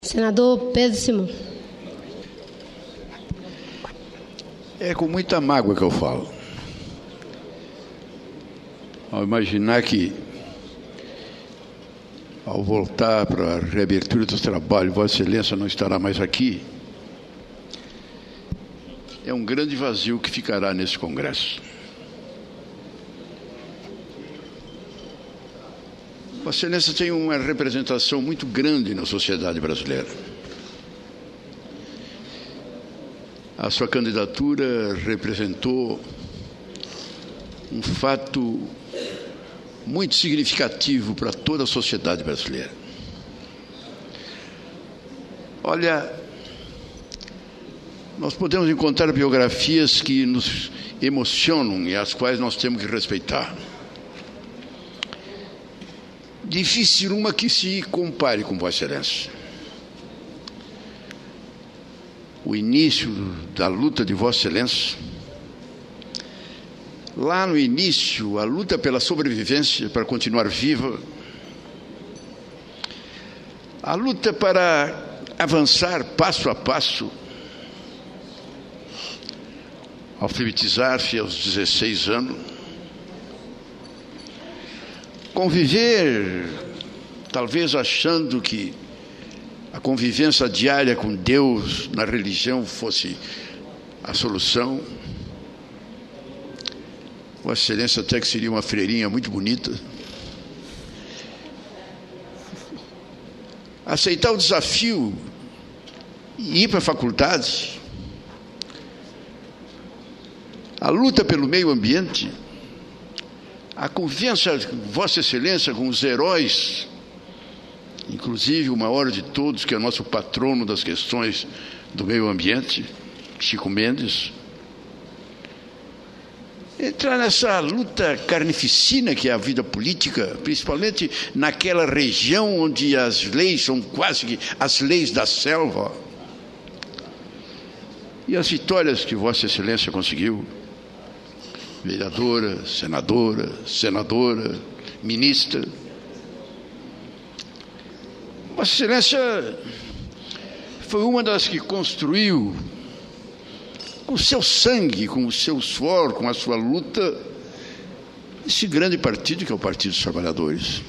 Senador Pedro Simão. É com muita mágoa que eu falo. Ao imaginar que, ao voltar para a reabertura dos trabalhos, Vossa Excelência não estará mais aqui, é um grande vazio que ficará nesse Congresso. Vossa Excelência tem uma representação muito grande na sociedade brasileira. A sua candidatura representou um fato muito significativo para toda a sociedade brasileira. Olha, nós podemos encontrar biografias que nos emocionam e as quais nós temos que respeitar. Difícil uma que se compare com Vossa Excelência. O início da luta de Vossa Excelência, lá no início, a luta pela sobrevivência, para continuar viva, a luta para avançar passo a passo, alfabetizar-se aos 16 anos, conviver, talvez achando que a convivência diária com Deus na religião fosse a solução. Vossa Excelência até que seria uma freirinha muito bonita. Aceitar o desafio e ir para a faculdade. A luta pelo meio ambiente. A convivência de Vossa Excelência com os heróis, inclusive o maior de todos, que é o nosso patrono das questões do meio ambiente, Chico Mendes. Entrar nessa luta carnificina que é a vida política, principalmente naquela região onde as leis são quase que as leis da selva. E as vitórias que Vossa Excelência conseguiu, vereadora, senadora, ministra. Vossa Excelência foi uma das que construiu, com o seu sangue, com o seu suor, com a sua luta, esse grande partido que é o Partido dos Trabalhadores.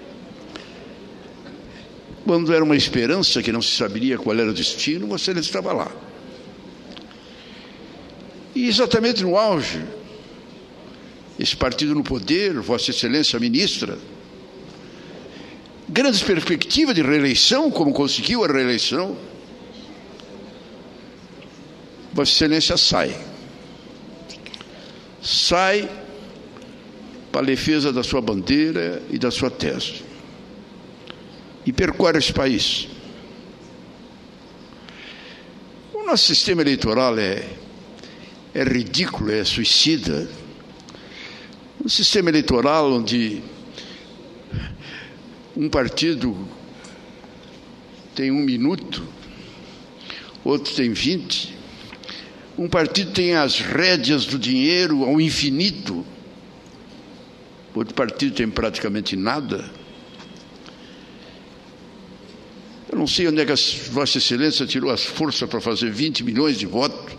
Quando era uma esperança que não se saberia qual era o destino, Vossa Excelência estava lá. E exatamente no auge, esse partido no poder, Vossa Excelência ministra, grandes perspectivas de reeleição, como conseguiu a reeleição, Vossa Excelência sai para a defesa da sua bandeira e da sua tese e percorre esse país. O nosso sistema eleitoral é ridículo, é suicida. Um sistema eleitoral onde um partido tem 1 minuto, outro tem 20, um partido tem as rédeas do dinheiro ao infinito, outro partido tem praticamente nada. Eu não sei onde é que a Vossa Excelência tirou as forças para fazer 20 milhões de votos,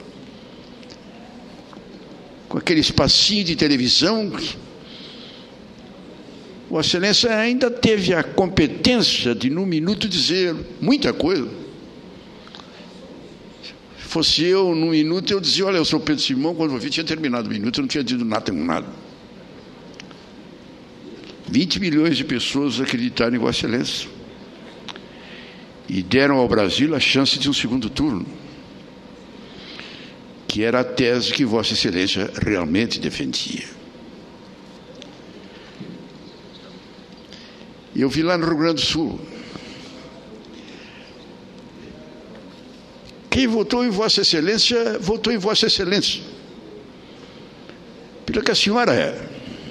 com aquele espacinho de televisão. Vossa Excelência ainda teve a competência de, num minuto, dizer muita coisa. Se fosse eu, num minuto, eu dizia: olha, eu sou Pedro Simão, quando eu vi, tinha terminado o minuto, eu não tinha dito nada com nada. 20 milhões de pessoas acreditaram em Vossa Excelência e deram ao Brasil a chance de um segundo turno, que era a tese que Vossa Excelência realmente defendia. E eu vi lá no Rio Grande do Sul, quem votou em Vossa Excelência, votou em Vossa Excelência, pelo que a senhora é,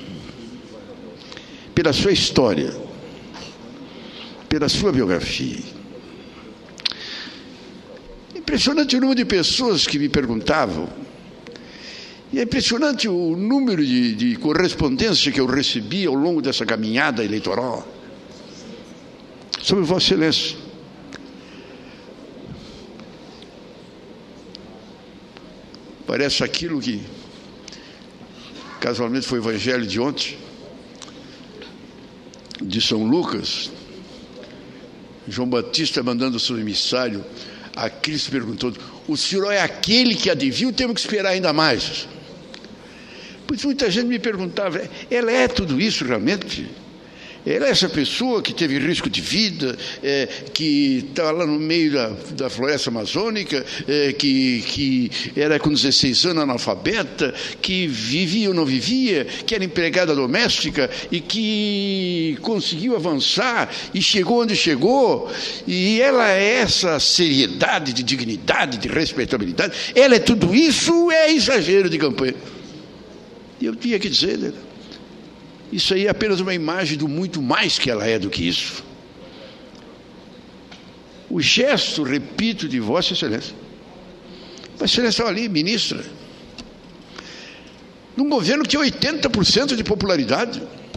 pela sua história, pela sua biografia. Impressionante o número de pessoas que me perguntavam, e é impressionante o número de correspondência que eu recebi ao longo dessa caminhada eleitoral sobre Vossa Excelência. Parece aquilo que casualmente foi o evangelho de ontem, de São Lucas. João Batista mandando o seu emissário a Cristo, perguntou: o senhor é aquele que adivinha ou temos que esperar ainda mais? Pois muita gente me perguntava: ela é tudo isso realmente? Ela é essa pessoa que teve risco de vida, que estava lá no meio da floresta amazônica, que era com 16 anos analfabeta, que vivia ou não vivia, que era empregada doméstica e que conseguiu avançar e chegou onde chegou, e ela é essa seriedade, de dignidade, de respeitabilidade. Ela é tudo isso, é exagero de campanha. E eu tinha que dizer, né? Isso aí é apenas uma imagem do muito mais que ela é do que isso. O gesto, repito, de Vossa Excelência. Vossa Excelência estava ali, ministra, num governo que tinha 80% de popularidade.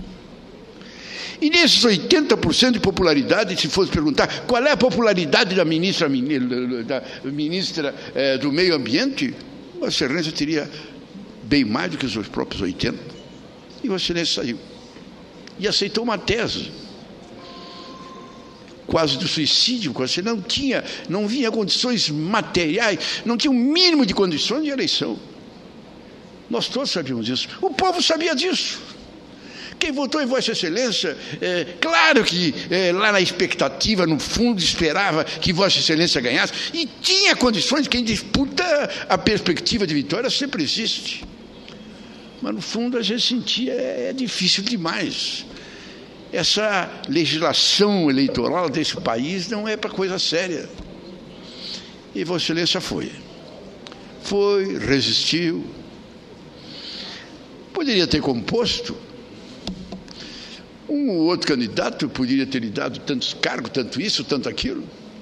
E nesses 80% de popularidade, se fosse perguntar qual é a popularidade da ministra do Meio Ambiente, Vossa Excelência teria bem mais do que os seus próprios 80%. E Vossa Excelência saiu e aceitou uma tese quase do suicídio, porque você não vinha condições materiais, não tinha o mínimo de condições de eleição. Nós todos sabíamos disso, o povo sabia disso. Quem votou em Vossa Excelência, claro que lá na expectativa, no fundo, esperava que Vossa Excelência ganhasse, e tinha condições. Quem disputa a perspectiva de vitória sempre existe. Mas no fundo a gente sentia, é difícil demais. Essa legislação eleitoral desse país não é para coisa séria. E Vossa Excelência foi, resistiu. Poderia ter composto. Um ou outro candidato poderia ter lhe dado tantos cargos, tanto isso, tanto aquilo.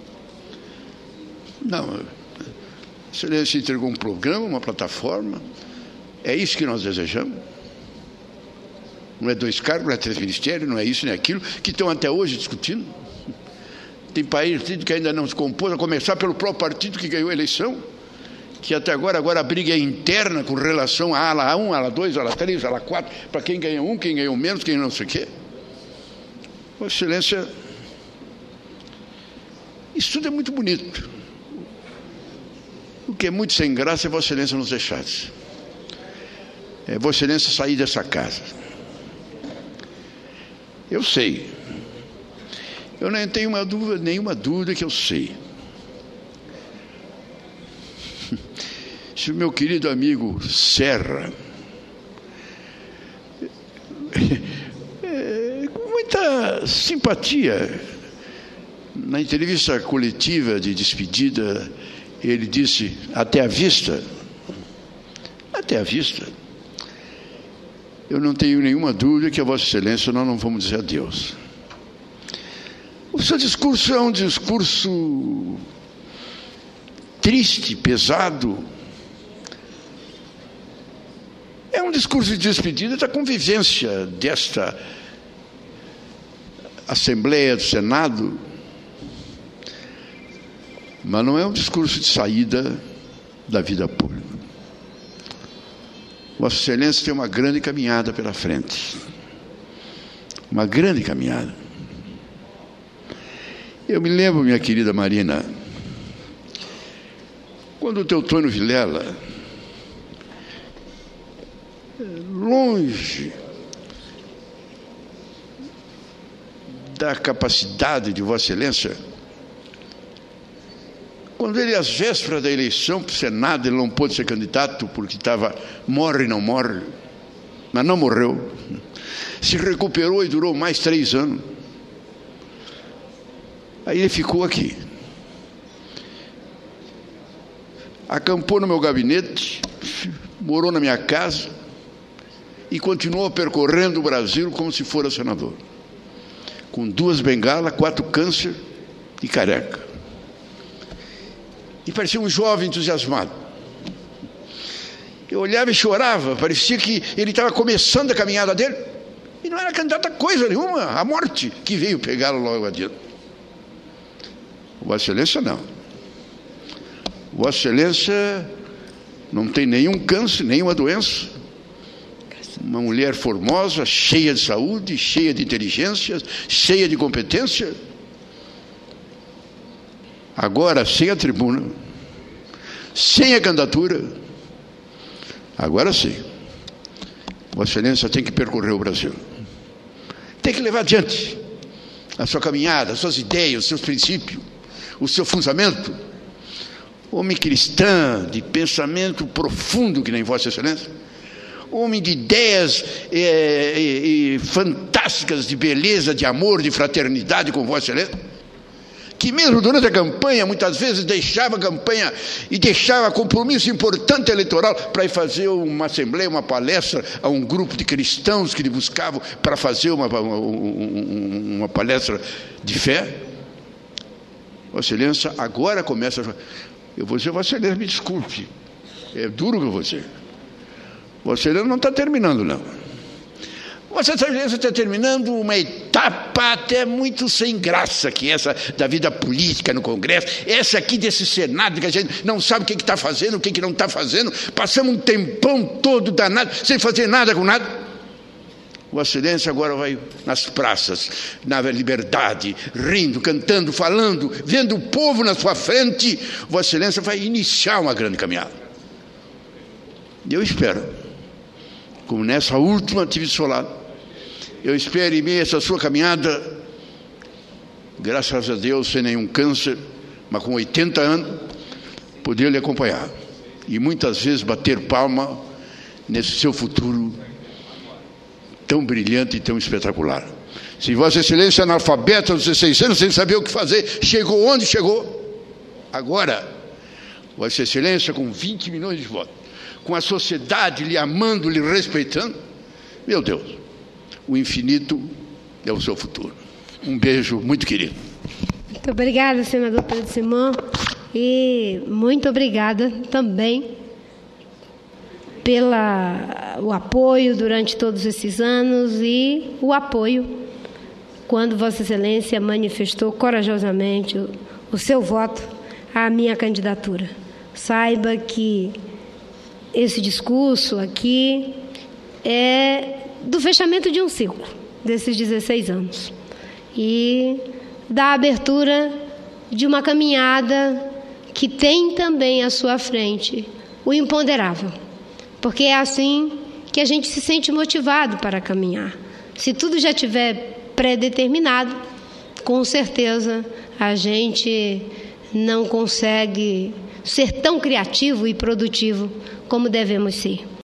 Não. Vossa Excelência entregou um programa, uma plataforma. É isso que nós desejamos. Não é 2 cargos, não é 3 ministérios, não é isso nem aquilo, que estão até hoje discutindo. Tem partido que ainda não se compôs, a começar pelo próprio partido que ganhou a eleição, que até agora a briga é interna com relação a ala 1, ala 2, ala 3, ala 4, para quem ganha um, quem ganhou menos, quem não sei o quê. Vossa Excelência, isso tudo é muito bonito. O que é muito sem graça é Vossa Excelência nos deixar. É Vossa Excelência sair dessa casa. Eu sei. Eu não tenho nenhuma dúvida que eu sei. Se o meu querido amigo Serra, com muita simpatia, na entrevista coletiva de despedida, ele disse: até a vista. Até a vista. Eu não tenho nenhuma dúvida que a Vossa Excelência nós não vamos dizer adeus. O seu discurso é um discurso triste, pesado. É um discurso de despedida da convivência desta Assembleia do Senado, mas não é um discurso de saída da vida pública. Vossa Excelência tem uma grande caminhada pela frente. Uma grande caminhada. Eu me lembro, minha querida Marina, quando o Teotônio Vilela, longe da capacidade de Vossa Excelência, quando ele, às vésperas da eleição para o Senado, ele não pôde ser candidato porque estava morre, não morre, mas não morreu, se recuperou e durou mais 3 anos. Aí ele ficou aqui, acampou no meu gabinete, morou na minha casa e continuou percorrendo o Brasil como se fora senador, com 2 bengalas, 4 câncer e careca. E parecia um jovem entusiasmado. Eu olhava e chorava, parecia que ele estava começando a caminhada dele, e não era candidato a coisa nenhuma, a morte que veio pegá-lo logo adiante. Vossa Excelência não. Vossa Excelência não tem nenhum câncer, nenhuma doença. Uma mulher formosa, cheia de saúde, cheia de inteligência, cheia de competência. Agora, sem a tribuna, sem a candidatura, agora sim, Vossa Excelência tem que percorrer o Brasil. Tem que levar adiante a sua caminhada, as suas ideias, os seus princípios, o seu fundamento. Homem cristão, de pensamento profundo, que nem Vossa Excelência. Homem de ideias fantásticas, de beleza, de amor, de fraternidade com Vossa Excelência. Que mesmo durante a campanha, muitas vezes deixava a campanha e deixava compromisso importante eleitoral para ir fazer uma assembleia, uma palestra a um grupo de cristãos que lhe buscavam para fazer uma palestra de fé. Vossa Excelência agora começa a... Eu vou dizer, Vossa Excelência, me desculpe, é duro que eu vou dizer. Vossa Excelência não está terminando, não. Vossa Excelência está terminando uma etapa até muito sem graça, que é essa da vida política no Congresso, essa aqui desse Senado, que a gente não sabe o que está fazendo, o que não está fazendo, passamos um tempão todo danado, sem fazer nada com nada. Vossa Excelência agora vai nas praças, na liberdade, rindo, cantando, falando, vendo o povo na sua frente. Vossa Excelência vai iniciar uma grande caminhada. E eu espero, como nessa última tive do seu lado, eu espero, em meio a essa sua caminhada, graças a Deus, sem nenhum câncer, mas com 80 anos, poder lhe acompanhar. E muitas vezes bater palma nesse seu futuro tão brilhante e tão espetacular. Se Vossa Excelência é analfabeta aos 16 anos, sem saber o que fazer, chegou onde chegou. Agora, Vossa Excelência, com 20 milhões de votos, com a sociedade lhe amando, lhe respeitando, meu Deus, o infinito é o seu futuro. Um beijo muito querido. Muito obrigada, senador Pedro Simão, e muito obrigada também pelo apoio durante todos esses anos e o apoio quando Vossa Excelência manifestou corajosamente o seu voto à minha candidatura. Saiba que esse discurso aqui é do fechamento de um ciclo desses 16 anos e da abertura de uma caminhada que tem também à sua frente o imponderável, porque é assim que a gente se sente motivado para caminhar. Se tudo já estiver pré-determinado, com certeza a gente não consegue ser tão criativo e produtivo como devemos ser.